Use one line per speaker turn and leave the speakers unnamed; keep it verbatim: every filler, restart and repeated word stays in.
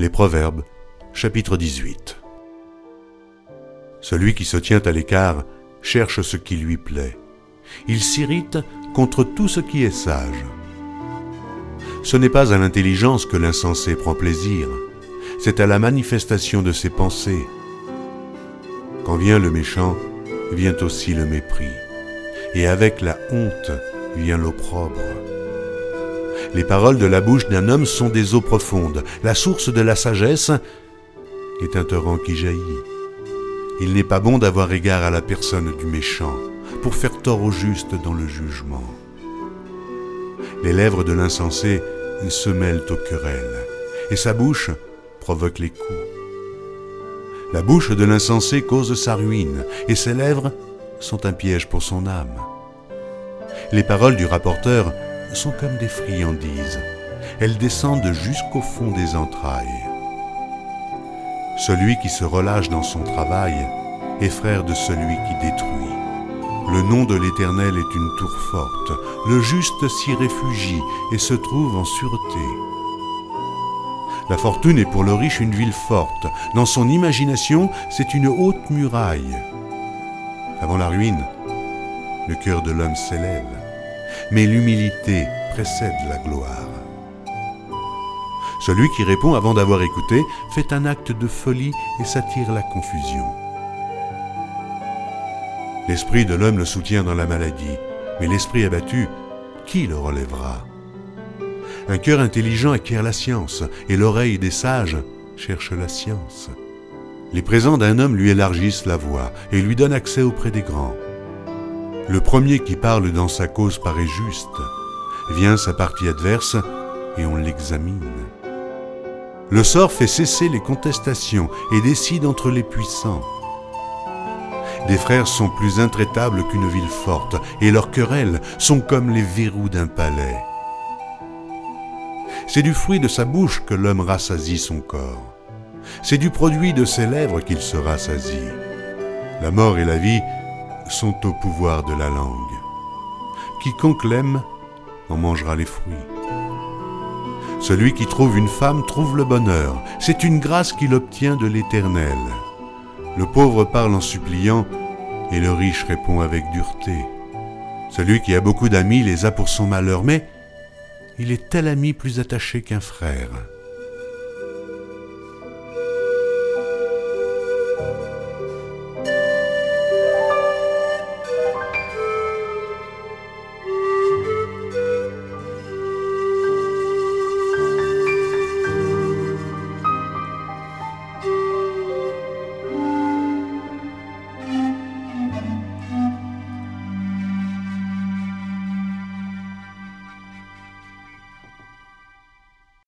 Les Proverbes, chapitre dix-huit. Celui qui se tient à l'écart cherche ce qui lui plaît. Il s'irrite contre tout ce qui est sage. Ce n'est pas à l'intelligence que l'insensé prend plaisir, c'est à la manifestation de ses pensées. Quand vient le méchant, vient aussi le mépris, et avec la honte vient l'opprobre. Les paroles de la bouche d'un homme sont des eaux profondes. La source de la sagesse est un torrent qui jaillit. Il n'est pas bon d'avoir égard à la personne du méchant, pour faire tort au juste dans le jugement. Les lèvres de l'insensé se mêlent aux querelles, et sa bouche provoque les coups. La bouche de l'insensé cause sa ruine, et ses lèvres sont un piège pour son âme. Les paroles du rapporteur sont comme des friandises. Elles descendent jusqu'au fond des entrailles. Celui qui se relâche dans son travail est frère de celui qui détruit. Le nom de l'Éternel est une tour forte. Le juste s'y réfugie et se trouve en sûreté. La fortune est pour le riche une ville forte. Dans son imagination, c'est une haute muraille. Avant la ruine, le cœur de l'homme s'élève, mais l'humilité précède la gloire. Celui qui répond avant d'avoir écouté fait un acte de folie et s'attire la confusion. L'esprit de l'homme le soutient dans la maladie, mais l'esprit abattu, qui le relèvera? Un cœur intelligent acquiert la science, et l'oreille des sages cherche la science. Les présents d'un homme lui élargissent la voie et lui donnent accès auprès des grands. Le premier qui parle dans sa cause paraît juste. Vient sa partie adverse et on l'examine. Le sort fait cesser les contestations et décide entre les puissants. Des frères sont plus intraitables qu'une ville forte, et leurs querelles sont comme les verrous d'un palais. C'est du fruit de sa bouche que l'homme rassasie son corps. C'est du produit de ses lèvres qu'il se rassasie. La mort et la vie sont au pouvoir de la langue. Quiconque l'aime en mangera les fruits. Celui qui trouve une femme trouve le bonheur. C'est une grâce qu'il obtient de l'Éternel. Le pauvre parle en suppliant et le riche répond avec dureté. Celui qui a beaucoup d'amis les a pour son malheur, mais il est tel ami plus attaché qu'un frère.